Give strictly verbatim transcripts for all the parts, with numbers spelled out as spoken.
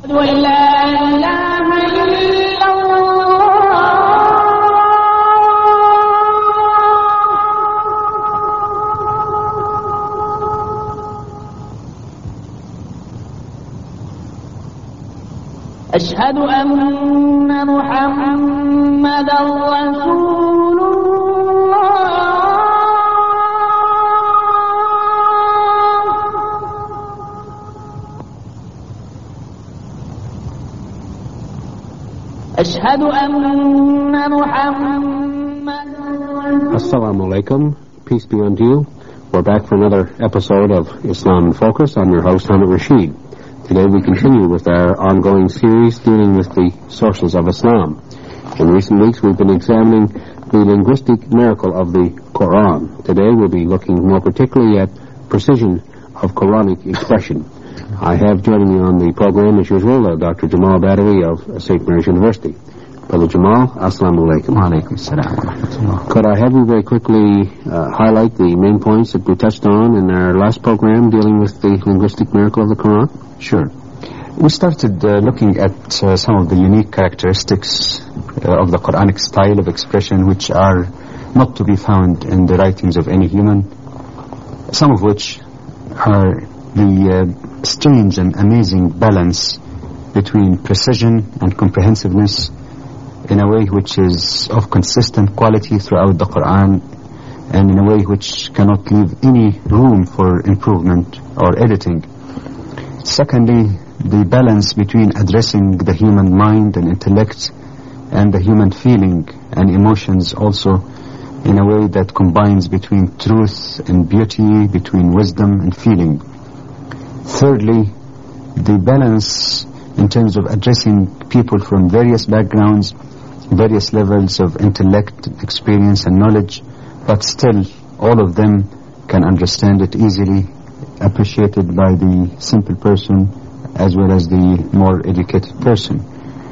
أشهد أن محمدا رسول أشهد أن محمدا Assalamu alaikum. Peace be unto you. We're back for another episode of Islam in Focus. I'm your host, Hamid Rashid. Today we continue with our ongoing series dealing with the sources of Islam. In recent weeks we've been examining the linguistic miracle of the Quran. Today we'll be looking more particularly at precision of Quranic expression. I have joining me on the program as usual uh, Doctor Jamal Badawi of Saint Mary's University. Brother Jamal, assalamu alaikum. Wa alaikum assalam wa rahmatullah. Could I have you very quickly uh, highlight the main points that we touched on in our last program dealing with the linguistic miracle of the Quran? Sure. We started uh, looking at uh, some of the unique characteristics uh, of the Quranic style of expression which are not to be found in the writings of any human, some of which are the uh, strange and amazing balance between precision and comprehensiveness in a way which is of consistent quality throughout the Quran and in a way which cannot leave any room for improvement or editing. Secondly, the balance between addressing the human mind and intellect and the human feeling and emotions also in a way that combines between truth and beauty, between wisdom and feeling. Thirdly, the balance in terms of addressing people from various backgrounds, various levels of intellect, experience and knowledge, but still all of them can understand it easily, appreciated by the simple person as well as the more educated person.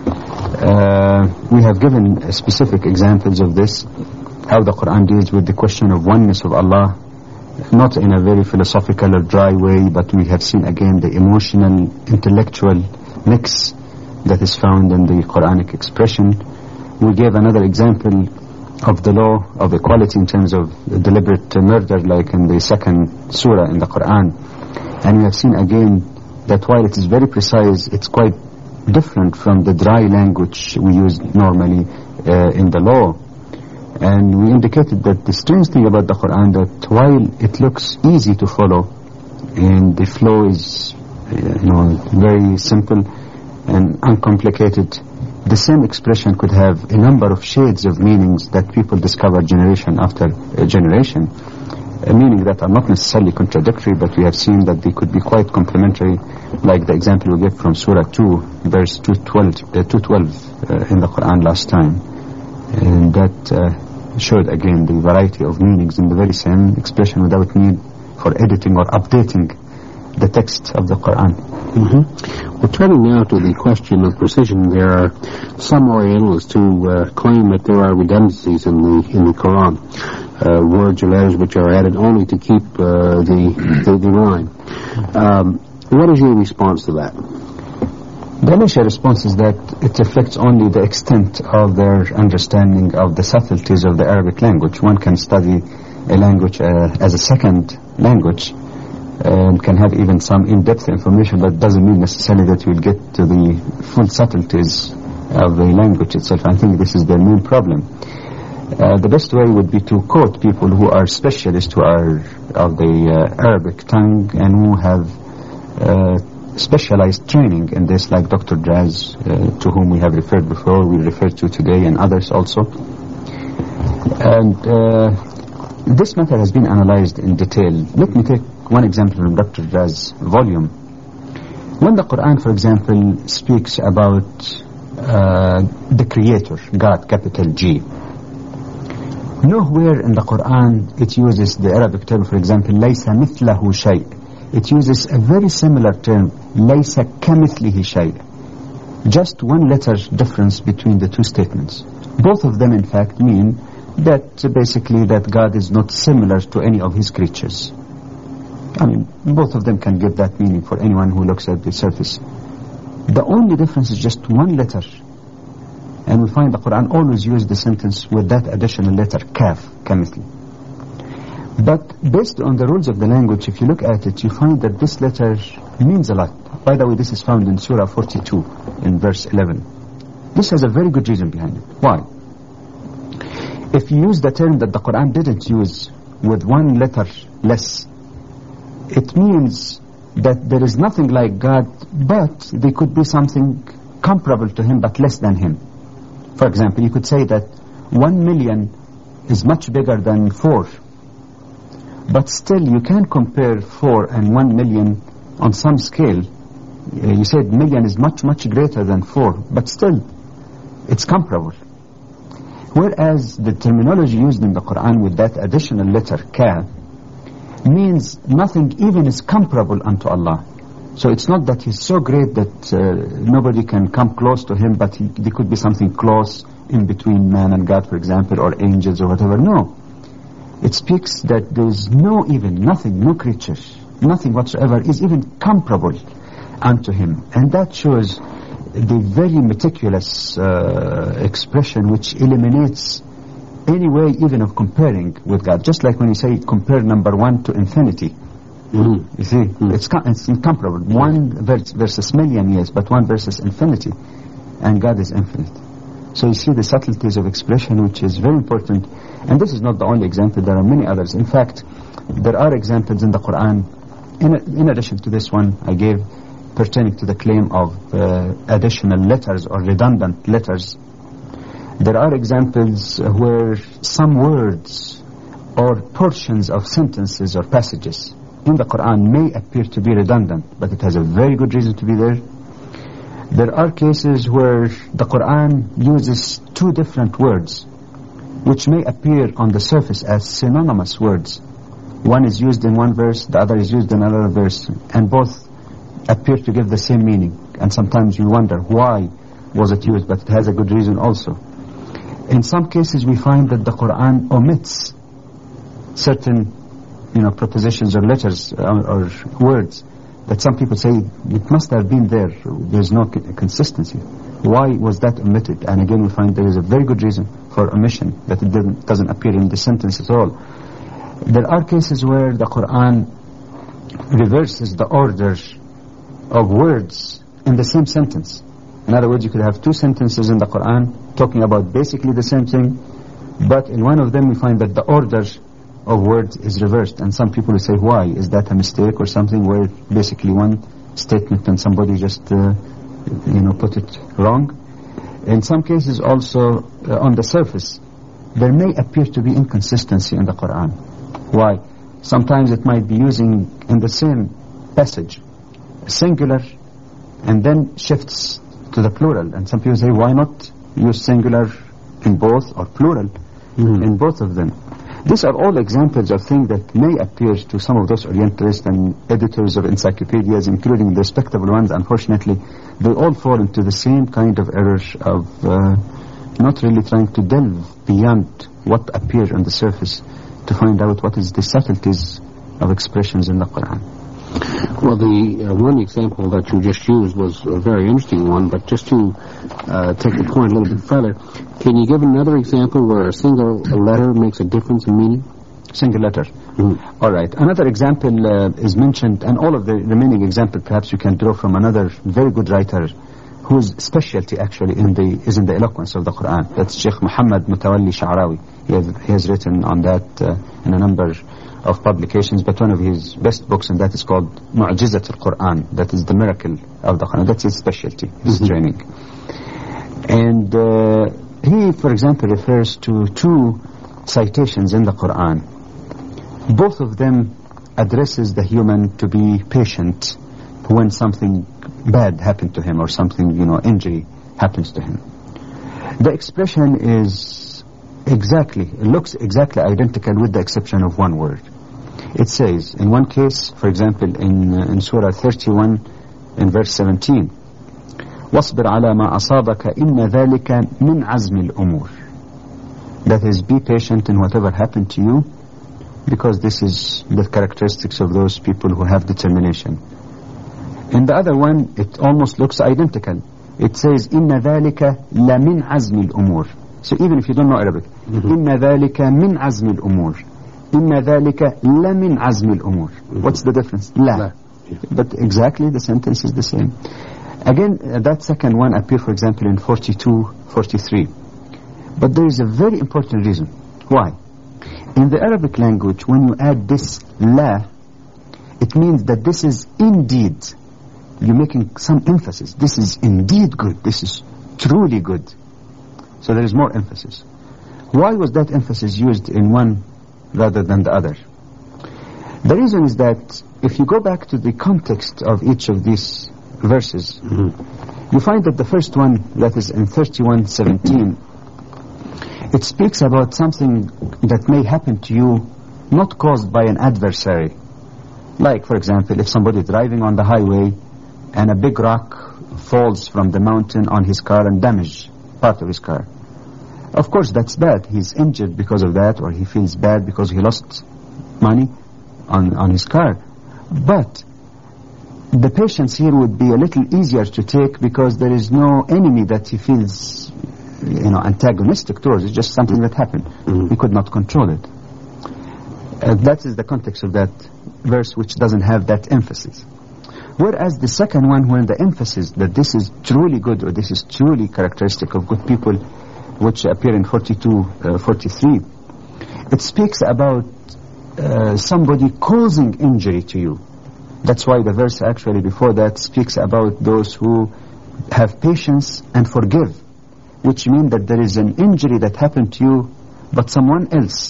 Uh, we have given specific examples of this, how the Quran deals with the question of oneness of Allah, not in a very philosophical or dry way, but we have seen again the emotional, intellectual mix that is found in the Quranic expression. We gave another example of the law of equality in terms of deliberate murder, like in the second surah in the Quran. And we have seen again that while it is very precise, it's quite different from the dry language we use normally uh, in the law. And we indicated that the strange thing about the Quran, that while it looks easy to follow and the flow is uh, you know, very simple and uncomplicated, the same expression could have a number of shades of meanings that people discover generation after uh, generation, uh, meaning that are not necessarily contradictory, but we have seen that they could be quite complementary, like the example we gave from Surah two, verse two twelve, uh, two twelve uh, in the Quran last time, and that uh, showed again the variety of meanings in the very same expression without need for editing or updating the text of the Quran. Mm-hmm. Well, turning now to the question of precision, there are some Orientalists who uh, claim that there are redundancies in the in the Quran, uh, words or letters which are added only to keep uh, the, the the rhyme. Um, what is your response to that? The initial response is that it reflects only the extent of their understanding of the subtleties of the Arabic language. One can study a language uh, as a second language and can have even some in-depth information, but doesn't mean necessarily that you will get to the full subtleties of the language itself. I think this is the main problem. Uh, the best way would be to quote people who are specialists, who are of the uh, Arabic tongue and who have uh, specialized training in this, like Doctor Draz, uh, to whom we have referred before, we refer to today, and others also. And uh, this matter has been analyzed in detail. Let me take one example from Doctor Draz's volume. When the Quran, for example, speaks about uh, the Creator, God, capital G, nowhere in the Quran it uses the Arabic term, for example, لَيْسَ مِثْلَهُ شَيْء. It uses a very similar term, لَيْسَ كَمِثْلِهِ شَيْء. Just one letter difference between the two statements. Both of them, in fact, mean that uh, basically that God is not similar to any of His creatures. I mean, both of them can give that meaning for anyone who looks at the surface. The only difference is just one letter. And we find the Quran always used the sentence with that additional letter, kaf, kamithli. But based on the rules of the language, if you look at it, you find that this letter means a lot. By the way, this is found in Surah forty-two, in verse eleven. This has a very good reason behind it. Why? If you use the term that the Quran didn't use with one letter less, it means that there is nothing like God, but there could be something comparable to Him, but less than Him. For example, you could say that one million is much bigger than four. But still, you can't compare four and one million on some scale. Uh, you said million is much, much greater than four, but still, it's comparable. Whereas the terminology used in the Quran with that additional letter, ka, means nothing even is comparable unto Allah. So it's not that He's so great that uh, nobody can come close to Him, but he, there could be something close in between man and God, for example, or angels or whatever. No. It speaks that there is no even, nothing, no creature, nothing whatsoever is even comparable unto Him. And that shows the very meticulous uh, expression which eliminates any way even of comparing with God. Just like when you say compare number one to infinity. Mm-hmm. You see, mm-hmm. it's, it's incomparable. One vers versus million, yes, but one versus infinity. And God is infinite. So you see the subtleties of expression, which is very important. And this is not the only example. There are many others. In fact, there are examples in the Quran, in, in addition to this one I gave, pertaining to the claim of uh, additional letters or redundant letters. There are examples where some words or portions of sentences or passages in the Quran may appear to be redundant, but it has a very good reason to be there. There are cases where the Quran uses two different words which may appear on the surface as synonymous words. One is used in one verse, the other is used in another verse, and both appear to give the same meaning. And sometimes you wonder why was it used, but it has a good reason also. In some cases we find that the Quran omits certain you know, prepositions or letters or, or words that some people say it must have been there. There's no consistency. Why was that omitted? And again we find there is a very good reason for omission, that it doesn't, doesn't appear in the sentence at all. There are cases where the Quran reverses the order of words in the same sentence. In other words, you could have two sentences in the Quran talking about basically the same thing, but in one of them we find that the order of words is reversed. And some people will say, why? Is that a mistake or something, where basically one statement and somebody just uh, you know put it wrong? In some cases also uh, on the surface there may appear to be inconsistency in the Quran. Why? Sometimes it might be using in the same passage singular and then shifts to the plural, and some people say, why not use singular in both or plural mm-hmm. in both of them? These are all examples of things that may appear to some of those Orientalists and editors of encyclopedias, including the respectable ones. Unfortunately, they all fall into the same kind of error of uh, not really trying to delve beyond what appears on the surface to find out what is the subtleties of expressions in the Quran. Well, the uh, one example that you just used was a very interesting one, but just to uh, take the point a little bit further, can you give another example where a single letter makes a difference in meaning? Single letter. Mm. All right. Another example uh, is mentioned, and all of the remaining examples perhaps you can draw from another very good writer whose specialty actually in the is in the eloquence of the Quran. That's Sheikh Muhammad Mutawalli Sha'rawi. He has, he has written on that uh, in a number of publications, but one of his best books, and that is called Mu'jizat al-Quran. That is the miracle of the Quran. That's his specialty, his mm-hmm. training. And uh, he, for example, refers to two citations in the Quran. Both of them addresses the human to be patient when something bad happened to him or something, you know, injury happens to him. The expression is exactly, it looks exactly identical with the exception of one word. It says, in one case, for example, in uh, in Surah thirty-one, in verse seventeen, وَاصْبِرْ عَلَى مَا أَصَابَكَ إِنَّ ذَلِكَ مِنْ عَزْمِ الْأُمُورِ. That is, be patient in whatever happened to you, because this is the characteristics of those people who have determination. In the other one, it almost looks identical. It says, إِنَّ ذَلِكَ لَمِنْ عَزْمِ الْأُمُورِ. So even if you don't know Arabic, mm-hmm. إِنَّ ذَلِكَ مِنْ عَزْمِ الْأُمُورِ. إِنَّ ذَلِكَ لَمِنْ عَزْمِ الْأُمُورِ. Mm-hmm. What's the difference? La. Yeah. But exactly the sentence is the same. Again, uh, that second one appears, for example, in forty-two, forty-three. But there is a very important reason. Why? In the Arabic language, when you add this la, it means that this is indeed, you're making some emphasis. This is indeed good. This is truly good. So there is more emphasis. Why was that emphasis used in one rather than the other? The reason is that if you go back to the context of each of these verses, mm-hmm. you find that the first one, that is in thirty-one seventeen, it speaks about something that may happen to you not caused by an adversary. Like, for example, if somebody is driving on the highway and a big rock falls from the mountain on his car and damages part of his car. Of course, that's bad. He's injured because of that, or he feels bad because he lost money on, on his car. But the patience here would be a little easier to take because there is no enemy that he feels, you know, antagonistic towards. It's just something that happened. Mm-hmm. He could not control it. Uh, that is the context of that verse, which doesn't have that emphasis. Whereas the second one, when the emphasis that this is truly good or this is truly characteristic of good people, which appear in forty-two, uh, forty-three, it speaks about uh, somebody causing injury to you. That's why the verse actually before that speaks about those who have patience and forgive, which means that there is an injury that happened to you, but someone else,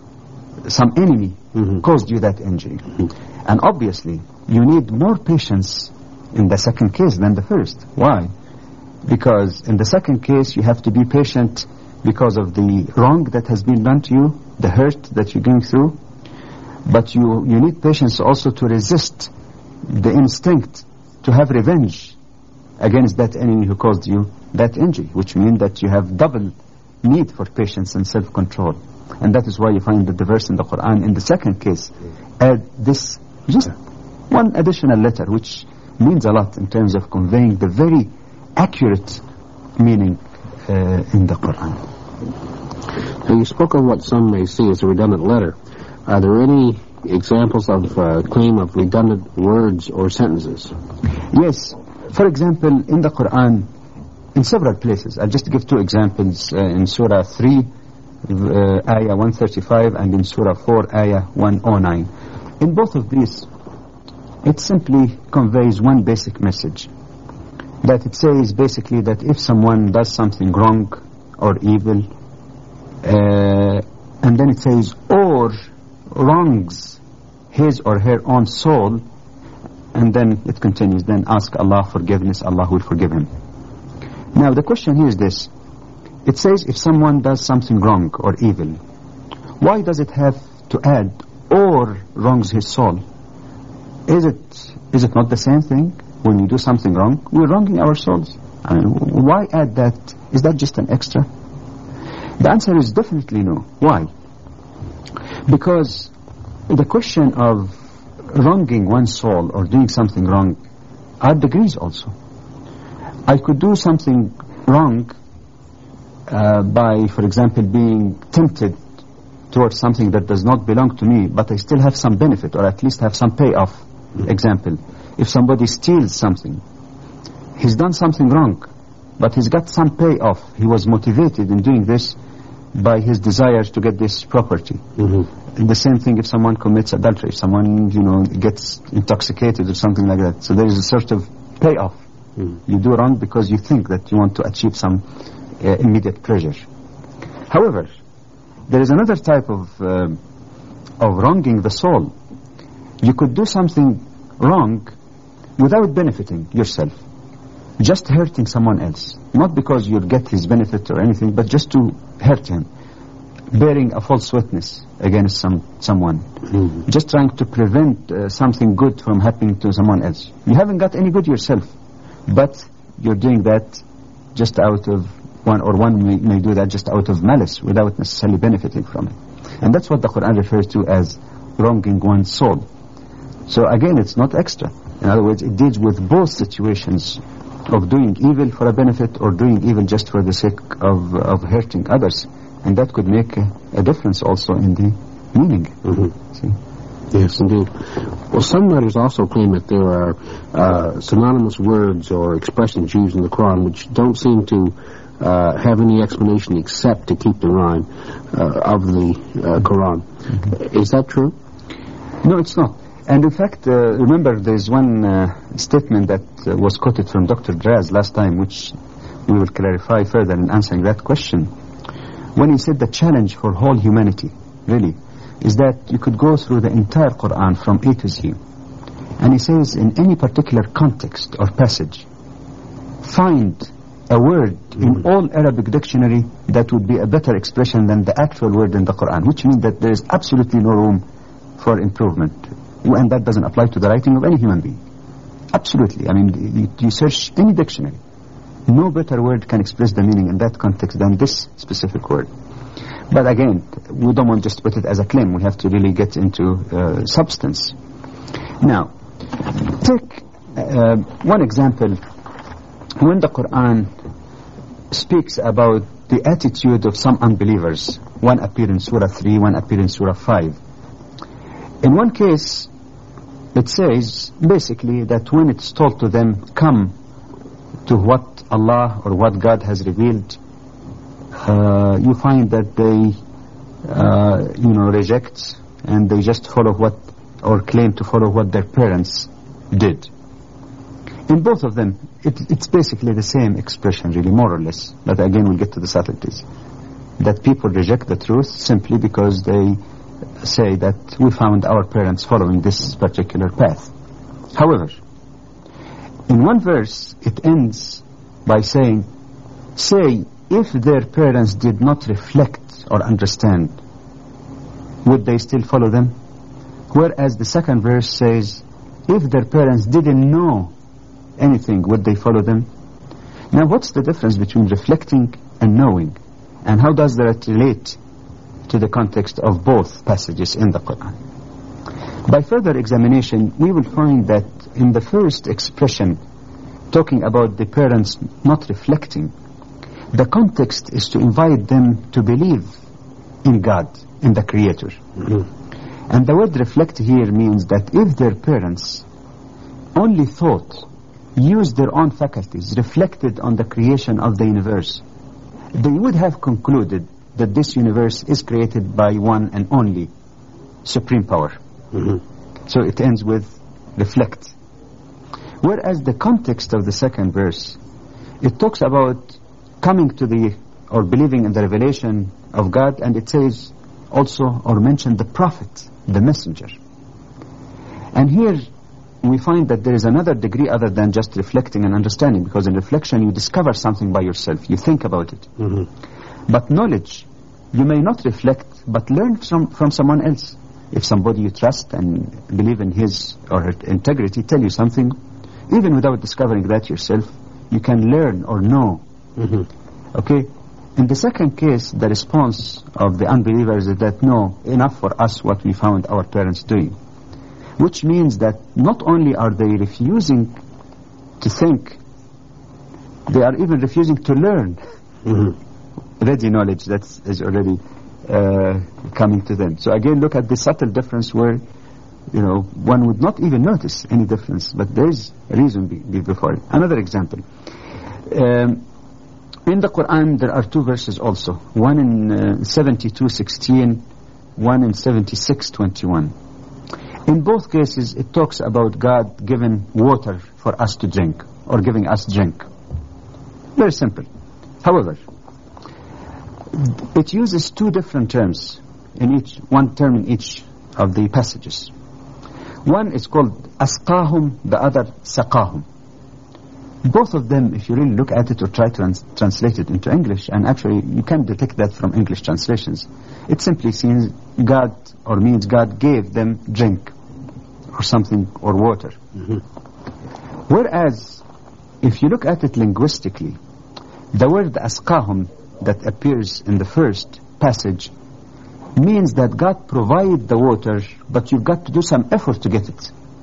some enemy, mm-hmm. caused you that injury. Mm-hmm. And obviously, you need more patience in the second case than the first. Why? Because in the second case, you have to be patient because of the wrong that has been done to you, the hurt that you're going through. But you, you need patience also to resist the instinct to have revenge against that enemy who caused you that injury, which means that you have double need for patience and self-control. And that is why you find that the verse in the Quran, in the second case, add this, just one additional letter, which means a lot in terms of conveying the very accurate meaning uh, in the Quran. Now you spoke of what some may see as a redundant letter. Are there any examples of uh, claim of redundant words or sentences? Yes. For example, in the Quran, in several places, I'll just give two examples, uh, in Surah three, uh, Ayah one thirty-five, and in Surah four, Ayah one oh nine. In both of these, it simply conveys one basic message. That it says basically that if someone does something wrong or evil, uh, and then it says, or wrongs his or her own soul, and then it continues, then ask Allah forgiveness, Allah will forgive him. Now the question here is this. It says if someone does something wrong or evil, why does it have to add or wrongs his soul? Is it is it not the same thing? When you do something wrong, we're wronging our souls. I mean, why add that? Is that just an extra? The answer is definitely no. Why? Because the question of wronging one's soul or doing something wrong are degrees also. I could do something wrong uh, by, for example, being tempted towards something that does not belong to me, but I still have some benefit, or at least have some payoff. Example, if somebody steals something, he's done something wrong, but he's got some payoff. He was motivated in doing this by his desire to get this property. Mm-hmm. The same thing if someone commits adultery, if someone, you know, gets intoxicated or something like that. So there is a sort of payoff. Mm-hmm. You do wrong because you think that you want to achieve some uh, immediate pleasure. However, there is another type of uh, of wronging the soul. You could do something wrong without benefiting yourself, just hurting someone else, not because you'll get his benefit or anything, but just to hurt him, bearing a false witness against some someone, mm-hmm. just trying to prevent uh, something good from happening to someone else. You haven't got any good yourself, but you're doing that just out of one, or one may, may do that just out of malice without necessarily benefiting from it. And that's what the Quran refers to as wronging one's soul. So again, it's not extra. In other words, it deals with both situations of doing evil for a benefit or doing evil just for the sake of, of hurting others. And that could make a, a difference also in the meaning. Mm-hmm. See? Yes, indeed. Well, some writers also claim that there are uh, synonymous words or expressions used in the Quran which don't seem to uh, have any explanation except to keep the rhyme uh, of the uh, Quran. Mm-hmm. Is that true? No, it's not. And in fact, uh, remember there's one uh, statement that uh, was quoted from Doctor Draz last time, which we will clarify further in answering that question. When he said the challenge for whole humanity, really, is that you could go through the entire Quran from A to Z. And he says in any particular context or passage, find a word mm-hmm. in all Arabic dictionary that would be a better expression than the actual word in the Quran, which means that there is absolutely no room for improvement. And that doesn't apply to the writing of any human being. Absolutely. I mean, you, you search any dictionary, no better word can express the meaning in that context than this specific word. But again, we don't want just to put it as a claim. We have to really get into uh, substance. Now, take uh, one example. When the Quran speaks about the attitude of some unbelievers, one appears in Surah three, one appears in Surah five. In one case, it says basically that when it's told to them, come to what Allah or what God has revealed, uh, you find that they, uh, you know, reject and they just follow what, or claim to follow what their parents did. In both of them, it, it's basically the same expression, really, more or less. But again, we'll get to the subtleties. That people reject the truth simply because they say that we found our parents following this particular path. However, in one verse, it ends by saying, say, if their parents did not reflect or understand, would they still follow them? Whereas the second verse says, if their parents didn't know anything, would they follow them? Now, what's the difference between reflecting and knowing? And how does that relate to the context of both passages in the Quran? By further examination, we will find that in the first expression, talking about the parents not reflecting, the context is to invite them to believe in God, in the Creator. Mm-hmm. And the word reflect here means that if their parents only thought, used their own faculties, reflected on the creation of the universe, they would have concluded that this universe is created by one and only supreme power. Mm-hmm. So it ends with reflect. Whereas the context of the second verse, it talks about coming to the, or believing in the revelation of God, and it says also, or mention the prophet, the messenger. And here we find that there is another degree other than just reflecting and understanding, because in reflection you discover something by yourself, you think about it. Mm-hmm. But knowledge, you may not reflect, but learn from, from someone else. If somebody you trust and believe in his or her integrity tell you something, even without discovering that yourself, you can learn or know. Mm-hmm. Okay? In the second case, the response of the unbelievers is that, no, enough for us what we found our parents doing. Which means that not only are they refusing to think, they are even refusing to learn. Mm-hmm. Ready knowledge that is already uh, coming to them. So again, look at the subtle difference where, you know, one would not even notice any difference, but there is a reason be, be before it. Another example. Um, in the Quran, there are two verses also. One in uh, seventy-two sixteen, one in seventy-six twenty-one. In both cases, it talks about God giving water for us to drink, or giving us drink. Very simple. However, it uses two different terms in each, one term in each of the passages. One is called asqahum, the other saqahum. Both of them, if you really look at it or try to trans translate it into English, and actually you can detect that from English translations, it simply means God, or means God gave them drink, or something, or water. Mm-hmm. Whereas, if you look at it linguistically, the word asqahum that appears in the first passage means that God provided the water, but you've got to do some effort to get it.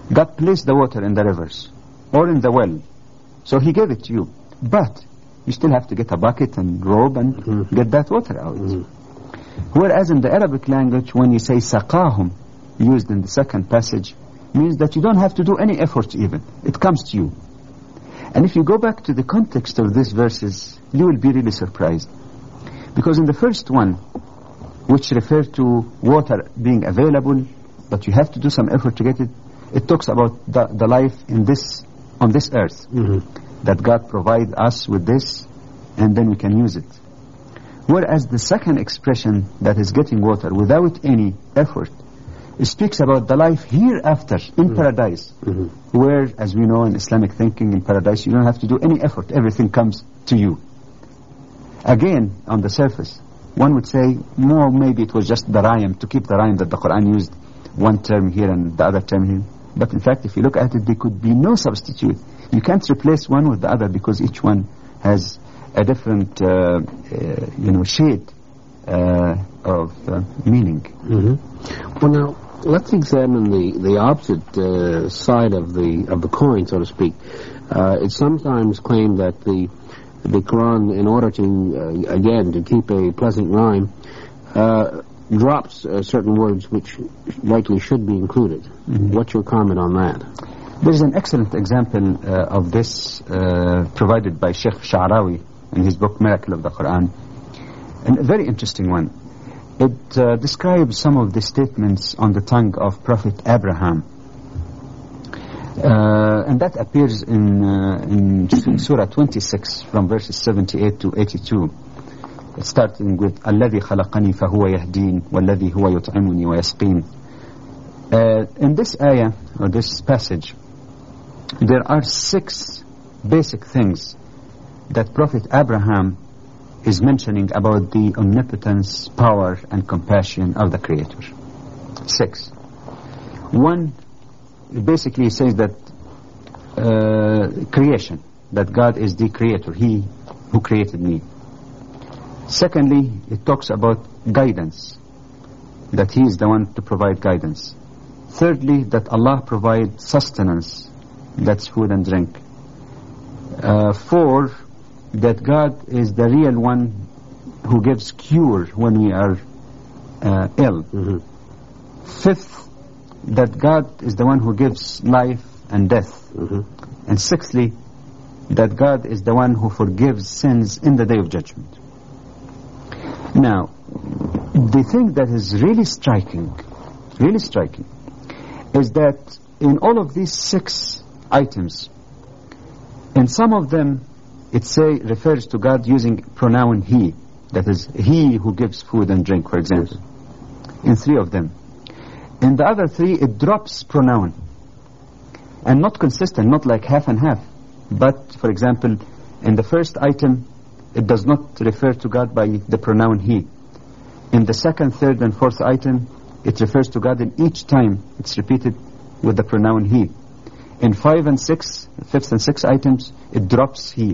God placed the water in the rivers or in the well, so he gave it to you. But you still have to get a bucket and robe and Mm-hmm. get that water out. Mm-hmm. Whereas in the Arabic language, when you say saqahum, used in the second passage, means that you don't have to do any effort even. It comes to you. And if you go back to the context of these verses, you will be really surprised. Because in the first one, which refers to water being available, but you have to do some effort to get it, it talks about the, the life in this, on this earth. Mm-hmm. That God provides us with this, and then we can use it. Whereas the second expression, that is getting water without any effort, it speaks about the life hereafter in Mm-hmm. paradise, Mm-hmm. where, as we know in Islamic thinking, in paradise you don't have to do any effort, everything comes to you. Again, on the surface, one would say, more maybe it was just the rhyme, to keep the rhyme that the Quran used one term here and the other term here. But in fact, if you look at it, there could be no substitute. You can't replace one with the other because each one has a different, uh, uh, you know, shade uh, of uh, meaning. Mm-hmm. Well, now let's examine the the opposite uh, side of the of the coin, so to speak. Uh, it's sometimes claimed that the the Quran, in order to uh, again to keep a pleasant rhyme, uh, drops uh, certain words which likely should be included. Mm-hmm. What's your comment on that? There is an excellent example uh, of this uh, provided by Sheikh Sha'rawi in his book Miracle of the Quran, and a very interesting one. It uh, describes some of the statements on the tongue of Prophet Abraham, uh, and that appears in, uh, in Surah twenty-six from verses seventy-eight to eighty-two, starting with الذي خلقني فهو يهدين والذي هو يطعمني ويسقين. Uh, in this ayah, or this passage, there are six basic things that Prophet Abraham is mentioning about the omnipotence, power, and compassion of the Creator. Six. One basically says that uh, creation, that God is the Creator, He who created me. Secondly, it talks about guidance, that He is the one to provide guidance. Thirdly, that Allah provides sustenance, that's food and drink. Uh, four, that God is the real one who gives cure when we are uh, ill. Mm-hmm. Fifth, that God is the one who gives life and death. Mm-hmm. And sixthly, that God is the one who forgives sins in the day of judgment. Now, the thing that is really striking, really striking, is that in all of these six items, in some of them, it say refers to God using pronoun He, that is, He who gives food and drink, for example. In three of them. In the other three, it drops pronoun, and not consistent, not like half and half. But, for example, in the first item, it does not refer to God by the pronoun He. In the second, third, and fourth item, it refers to God, and each time it's repeated with the pronoun He. In five and six, fifth and sixth items, it drops He.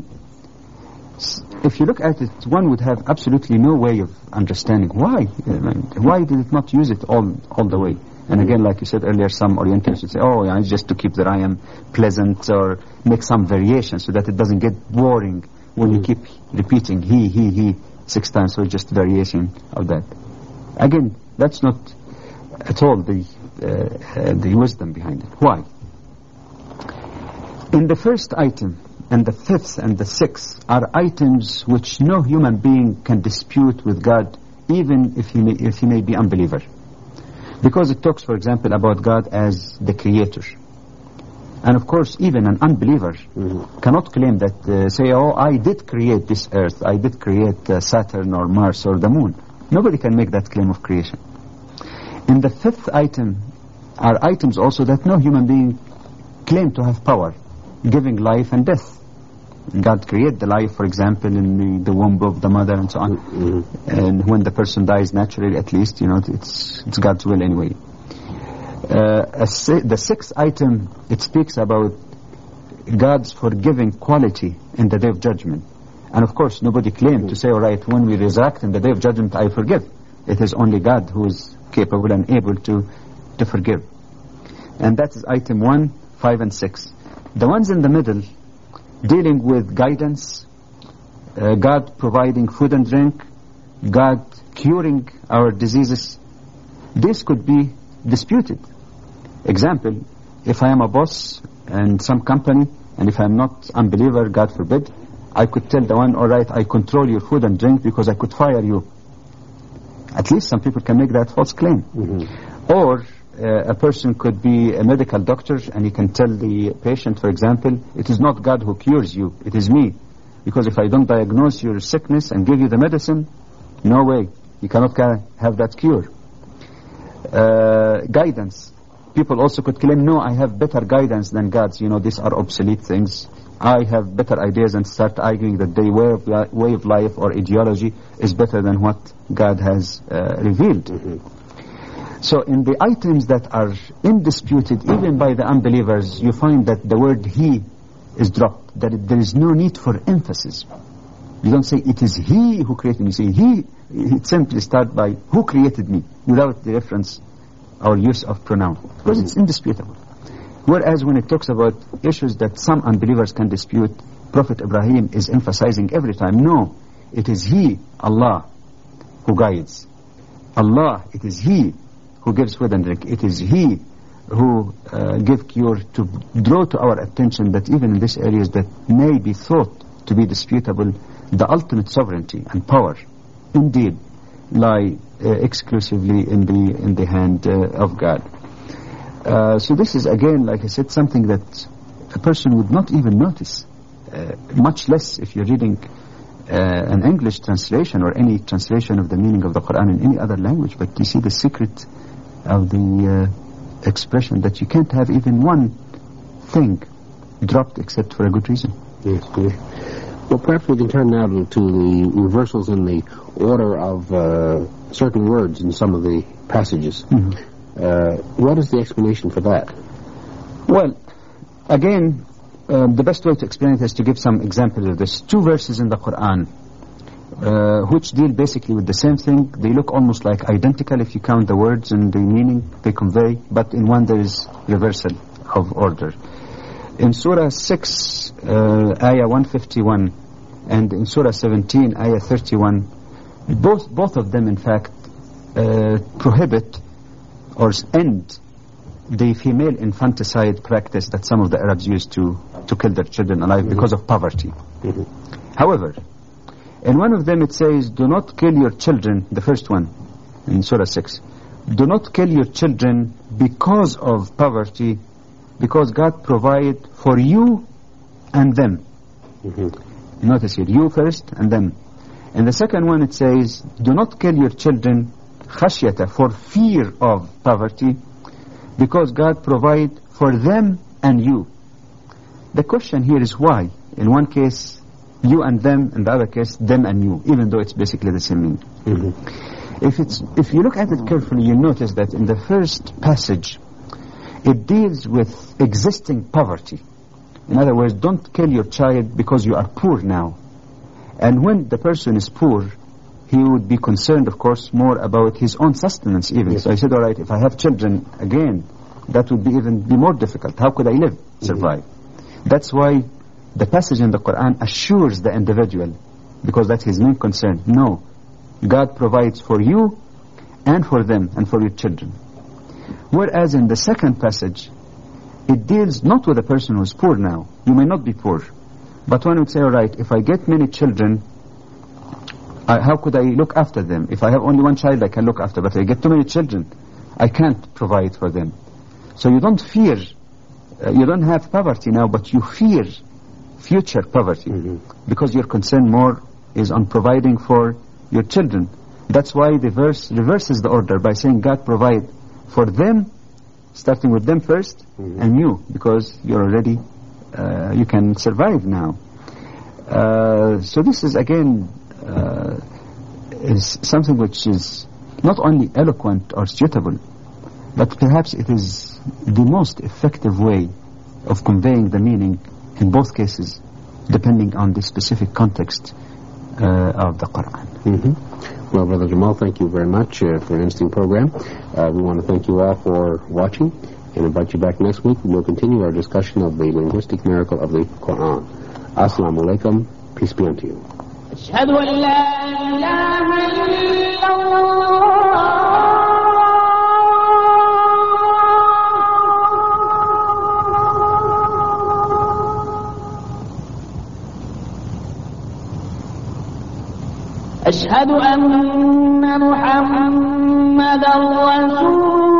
If you look at it, one would have absolutely no way of understanding why. Why did it not use it all all the way? And again, like you said earlier, some Orientals would say, oh, yeah, just to keep the rhyme pleasant, or make some variation so that it doesn't get boring when mm. you keep repeating he, he, he six times, so just variation of that. Again, that's not at all the uh, uh, the wisdom behind it. Why? In the first item, and the fifth and the sixth are items which no human being can dispute with God, even if he may, if he may be unbeliever. Because it talks, for example, about God as the Creator. And of course, even an unbeliever mm-hmm. cannot claim that, uh, say, oh, I did create this earth, I did create uh, Saturn or Mars or the moon. Nobody can make that claim of creation. In the fifth item are items also that no human being claim to have power, giving life and death. God created the life, for example, in the, the womb of the mother and so on. Mm-hmm. And when the person dies naturally, at least, you know, it's it's God's will anyway. Uh, si- the sixth item, it speaks about God's forgiving quality in the day of judgment. And of course, nobody claimed mm-hmm. to say, all right, when we resurrect in the day of judgment, I forgive. It is only God who is capable and able to, to forgive. And that is item one, five, and six. The ones in the middle, dealing with guidance, uh, God providing food and drink, God curing our diseases, this could be disputed. Example, if I am a boss in some company, and if I am not unbeliever, God forbid, I could tell the one, all right, I control your food and drink because I could fire you. At least some people can make that false claim. Mm-hmm. Or uh, a person could be a medical doctor and he can tell the patient, for example, it is not God who cures you, it is me. Because if I don't diagnose your sickness and give you the medicine, no way, you cannot have that cure. Uh, guidance. People also could claim, no, I have better guidance than God's. You know, these are obsolete things. I have better ideas, and start arguing that their way of, li- way of life or ideology is better than what God has uh, revealed. Mm-hmm. So in the items that are indisputed, even by the unbelievers, you find that the word he is dropped, that it, there is no need for emphasis. You don't say, it is he who created me. You say, he, it simply starts by, who created me, without the reference or use of pronoun, because it's indisputable. Whereas when it talks about issues that some unbelievers can dispute, Prophet Ibrahim is emphasizing every time, no, it is he, Allah, who guides. Allah, it is he who gives food and drink. It is he who uh, gives cure, to draw to our attention that even in these areas that may be thought to be disputable, the ultimate sovereignty and power indeed lie uh, exclusively in the in the hand uh, of God. Uh, so this is again, like I said, something that a person would not even notice, uh, much less if you're reading uh, an English translation or any translation of the meaning of the Quran in any other language. But you see the secret of the uh, expression that you can't have even one thing dropped except for a good reason. Yes, yes. Well, perhaps we can turn now to, to the reversals in the order of uh, certain words in some of the passages. Mm-hmm. Uh, what is the explanation for that? Well, again, uh, the best way to explain it is to give some examples of this. Two verses in the Quran, uh, which deal basically with the same thing. They look almost like identical if you count the words and the meaning they convey, but in one there is reversal of order. In Surah six, uh, Ayah one fifty-one, and in Surah seventeen, Ayah thirty-one, both both of them, in fact, uh, prohibit or end the female infanticide practice that some of the Arabs used to, to kill their children alive mm-hmm. because of poverty. Mm-hmm. However, in one of them it says, do not kill your children, the first one, in Surah six, do not kill your children because of poverty, because God provided for you and them. Mm-hmm. Notice here, you first and them. In the second one it says, do not kill your children khashyata, for fear of poverty, because God provide for them and you. The question here is why? In one case, you and them, in the other case, them and you, even though it's basically the same meaning. Mm-hmm. If it's, if you look at it carefully, you'll notice that in the first passage, it deals with existing poverty. In other words, don't kill your child because you are poor now. And when the person is poor, he would be concerned, of course, more about his own sustenance even. Yes. So I said, all right, if I have children again, that would be even be more difficult. How could I live, survive? Mm-hmm. That's why the passage in the Quran assures the individual, because that's his main concern. No, God provides for you and for them and for your children. Whereas in the second passage, it deals not with a person who is poor now. You may not be poor. But one would say, all right, if I get many children, Uh, how could I look after them? If I have only one child, I can look after, but if I get too many children, I can't provide for them. So you don't fear, uh, you don't have poverty now, but you fear future poverty, mm-hmm. because your concern more is on providing for your children. That's why the verse reverses the order by saying God provide for them, starting with them first, mm-hmm. and you, because you're already, uh, you can survive now. Uh, so this is again, Uh, is something which is not only eloquent or suitable, but perhaps it is the most effective way of conveying the meaning in both cases, depending on the specific context uh, of the Quran. Mm-hmm. Well, Brother Jamal, thank you very much uh, for an interesting program. Uh, we want to thank you all for watching, and invite you back next week when we'll continue our discussion of the linguistic miracle of the Quran. Assalamu alaikum. Peace be unto you. أشهد أن لا إله إلا الله أشهد أن محمدا رسول